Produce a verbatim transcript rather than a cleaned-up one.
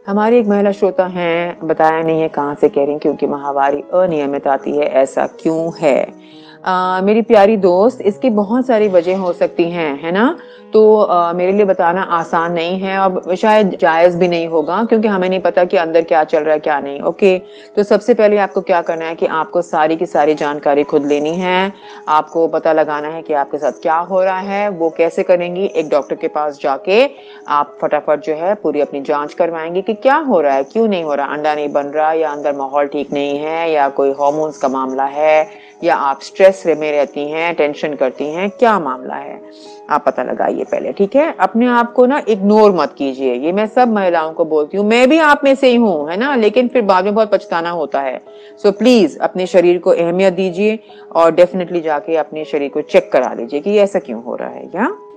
हमारी एक महिला श्रोता हैं, बताया नहीं है कहाँ से कह रही हैं, क्योंकि माहवारी अनियमित आती है, ऐसा क्यों है? अ, मेरी प्यारी दोस्त, इसकी बहुत सारी वजह हो सकती हैं, है ना? तो अ, मेरे लिए बताना आसान नहीं है और शायद जायज़ भी नहीं होगा, क्योंकि हमें नहीं पता कि अंदर क्या चल रहा है, क्या नहीं, ओके? तो सबसे पहले आपको क्या करना है कि आपको सारी की सारी जानकारी खुद लेनी है। आपको पता लगाना है कि आपके साथ क्या हो रहा है। वो कैसे करेंगी? एक डॉक्टर के पास जाके आप फटाफट जो है पूरी अपनी जाँच करवाएँगी कि क्या हो रहा है, क्यों नहीं हो रहा? अंडा नहीं बन रहा या अंदर माहौल ठीक नहीं है या कोई हार्मोन्स का मामला है या आप स्ट्रेस में रहती हैं, टेंशन करती हैं, क्या मामला है? आप पता लगाइए पहले, ठीक है? अपने आप को ना इग्नोर मत कीजिए, ये मैं सब महिलाओं को बोलती हूँ, मैं भी आप में से ही हूँ, है ना? लेकिन फिर बाद में बहुत पछताना होता है। सो प्लीज़ अपने शरीर को अहमियत दीजिए और डेफ़िनिटली जाके अपने शरीर को चेक करा लीजिए कि ये ऐसा क्यों हो रहा है, या?